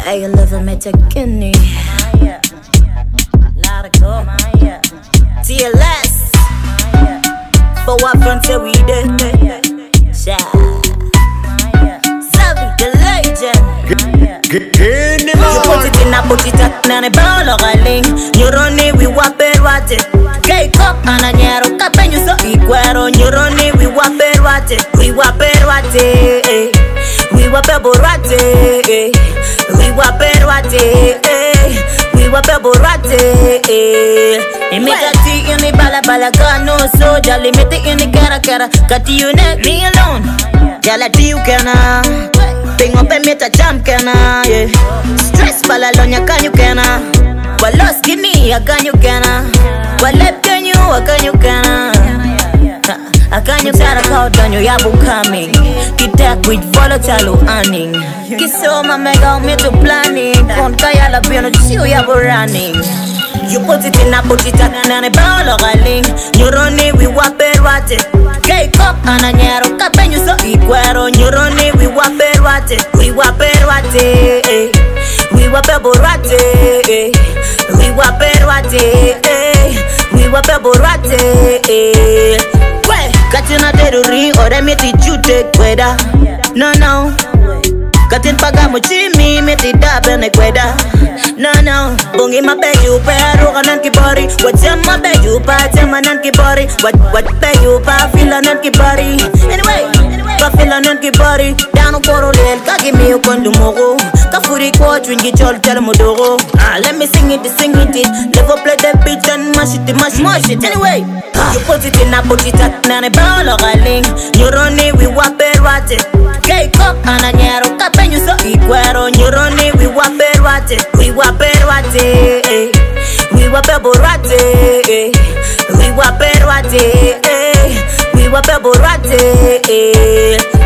Hey, you live me taking TLS for what front say we did. Savvy the legend. You put it in a put it up and a ball of a link. You run it, we wap it, what it. Cake up and a narrow cap and you so equal. You run it, we wap it, what it. We wap it, what it. We wap it, what it. We wap it, what it. We wap it, what it. Imagati in the bala no so jolly mete in the cara got you net me alone. Jala you cana. Ping up and meet a jump cana. Stress balalonya can you cana. Well lost skinny I can you cana. Well left can you I can you cana. I can you start a call on your yabu coming. Get that with volatile earning. Kiss so my mega me to planning. Don't kaya la piano chill yabu running. You put it in a put it up and a ball of a link. You run it, we wap it, what it. Cake up and a narrow cap and you so equal. You run it, we wap it, what it. We wap it, what it. We wap it, what it. We wap it, what it. We wap it, what it. Well, catching a dead ring or they make it you take weather. No. Katin pagamuchi mi meti dabe ne kweda. No. Bungi mabeyu pero kanan kibari. What's my beyu pa temanan kibari. What beyu pa filanan kibari. Anyway, pa filanan kibari. Down koro lel kagi mi ukondu mogo. Kafuri ko twingi chol modogo. Let me sing it. Never play the beat and mash it. Anyway, you put it in a put it up and a ball of a link. You run it, we wap it, what it. Cake up and a narrow cap and you so equal. You run it, we wap it, what it. We wap it, what it. We wap it, what it. We wap it, what it. We wap it, what it.